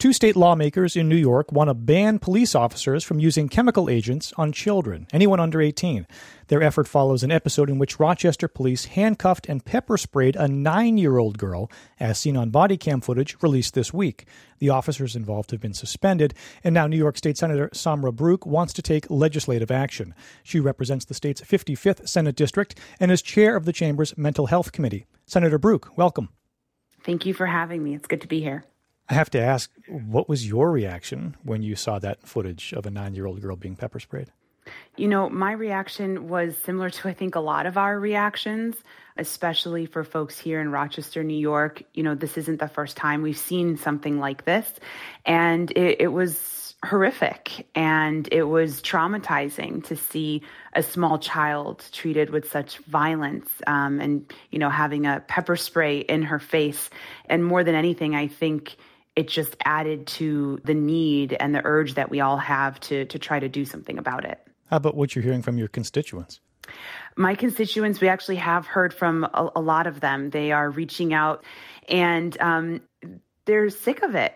Two state lawmakers in New York want to ban police officers from using chemical agents on children, anyone under 18. Their effort follows an episode in which Rochester police handcuffed and pepper sprayed a 9-year-old girl, as seen on body cam footage released this week. The officers involved have been suspended, and now New York State Senator Samra Brouk wants to take legislative action. She represents the state's 55th Senate District and is chair of the chamber's Mental Health Committee. Senator Brouk, welcome. Thank you for having me. It's good to be here. I have to ask, what was your reaction when you saw that footage of a 9-year-old girl being pepper sprayed? You know, my reaction was similar to, I think, a lot of our reactions, especially for folks here in Rochester, New York. You know, this isn't the first time we've seen something like this, and it was horrific, and it was traumatizing to see a small child treated with such violence, and, you know, having a pepper spray in her face. And more than anything, I think it just added to the need and the urge that we all have to try to do something about it. How about what you're hearing from your constituents? My constituents, we actually have heard from a lot of them. They are reaching out, and they're sick of it,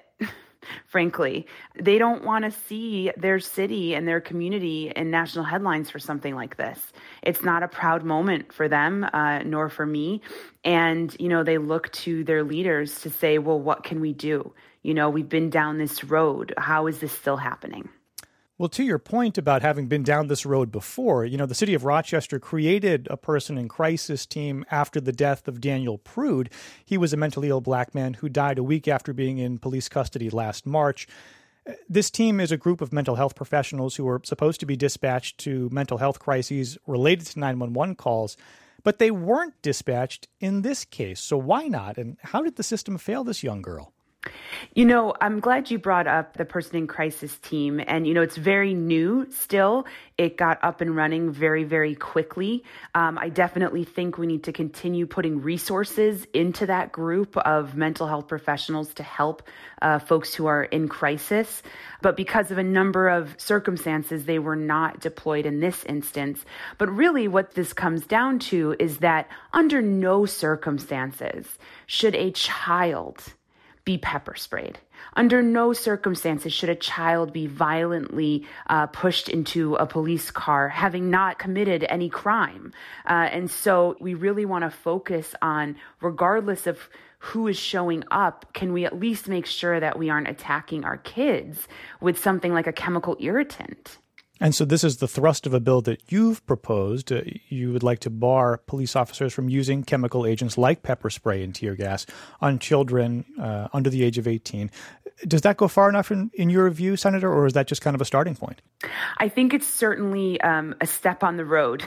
frankly. They don't want to see their city and their community in national headlines for something like this. It's not a proud moment for them, nor for me. And, you know, they look to their leaders to say, well, what can we do? You know, we've been down this road. How is this still happening? Well, to your point about having been down this road before, you know, the city of Rochester created a person in crisis team after the death of Daniel Prude. He was a mentally ill black man who died a week after being in police custody last March. This team is a group of mental health professionals who are supposed to be dispatched to mental health crises related to 911 calls, but they weren't dispatched in this case. So why not? And how did the system fail this young girl? You know, I'm glad you brought up the person in crisis team. And, you know, it's very new still. It got up and running very, very quickly. I definitely think we need to continue putting resources into that group of mental health professionals to help folks who are in crisis. But because of a number of circumstances, they were not deployed in this instance. But really what this comes down to is that under no circumstances should a child be pepper sprayed. Under no circumstances should a child be violently pushed into a police car, having not committed any crime. And so we really want to focus on, regardless of who is showing up, can we at least make sure that we aren't attacking our kids with something like a chemical irritant? And so this is the thrust of a bill that you've proposed. You would like to bar police officers from using chemical agents like pepper spray and tear gas on children under the age of 18. Does that go far enough in your view, Senator, or is that just kind of a starting point? I think it's certainly a step on the road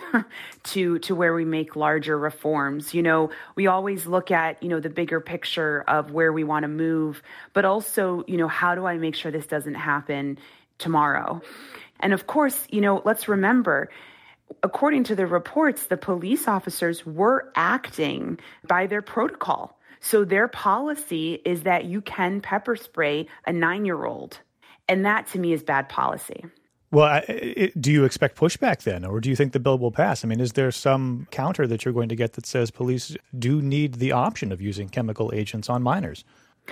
to where we make larger reforms. You know, we always look at, you know, the bigger picture of where we want to move, but also, you know, how do I make sure this doesn't happen tomorrow? And of course, you know, let's remember, according to the reports, the police officers were acting by their protocol. So their policy is that you can pepper spray a 9-year-old. And that, to me, is bad policy. Well, do you expect pushback then, or do you think the bill will pass? I mean, is there some counter that you're going to get that says police do need the option of using chemical agents on minors?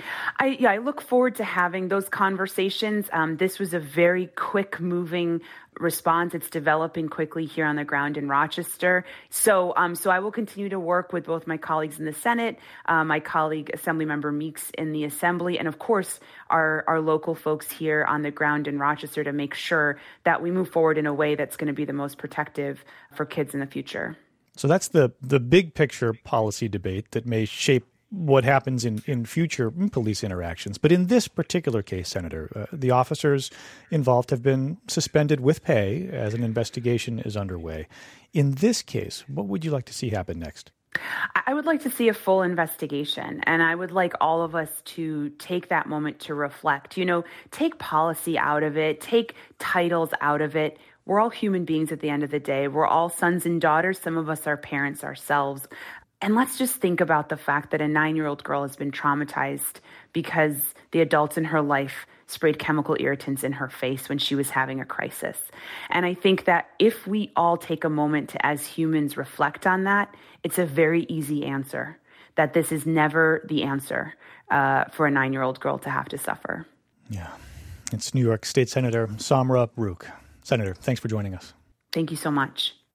I look forward to having those conversations. This was a very quick-moving response. It's developing quickly here on the ground in Rochester. So I will continue to work with both my colleagues in the Senate, my colleague Assemblymember Meeks in the Assembly, and of course our local folks here on the ground in Rochester to make sure that we move forward in a way that's going to be the most protective for kids in the future. So that's the big picture policy debate that may shape what happens in future police interactions. But in this particular case, Senator, the officers involved have been suspended with pay as an investigation is underway. In this case, what would you like to see happen next? I would like to see a full investigation, and I would like all of us to take that moment to reflect. You know, take policy out of it, take titles out of it. We're all human beings at the end of the day. We're all sons and daughters. Some of us are parents ourselves. And let's just think about the fact that a 9-year-old girl has been traumatized because the adults in her life sprayed chemical irritants in her face when she was having a crisis. And I think that if we all take a moment to, as humans, reflect on that, it's a very easy answer, that this is never the answer for a 9-year-old girl to have to suffer. Yeah. It's New York State Senator Samra Baruch. Senator, thanks for joining us. Thank you so much.